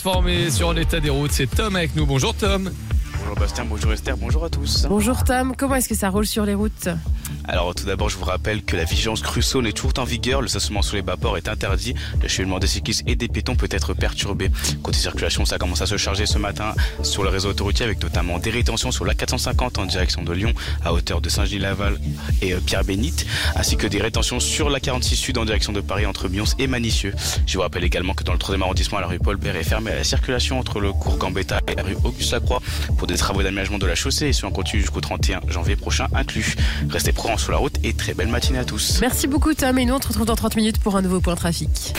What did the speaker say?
informé sur l'état des routes. C'est Tom avec nous. Bonjour Tom. Bonjour Bastien, bonjour Esther, bonjour à tous. Bonjour Tom, comment est-ce que ça roule sur les routes ? Alors tout d'abord je vous rappelle que la vigilance crue Saône est toujours en vigueur, le stationnement sur les bas-ports est interdit, le cheminement des cyclistes et des piétons peut être perturbé. Côté circulation, ça commence à se charger ce matin sur le réseau autoroutier avec notamment des rétentions sur la 450 en direction de Lyon à hauteur de Saint-Gilles-Laval et Pierre-Bénite, ainsi que des rétentions sur la 46 Sud en direction de Paris entre Mions et Manicieux. Je vous rappelle également que dans le 3e arrondissement, la rue Paul-Bert est fermée à la circulation entre le cours Gambetta et la rue Auguste-Lacroix pour des travaux d'aménagement de la chaussée et ce en continu jusqu'au 31 janvier prochain inclus. Restez prudents sur la route et très belle matinée à tous. Merci beaucoup Tom et nous on se retrouve dans 30 minutes pour un nouveau point trafic.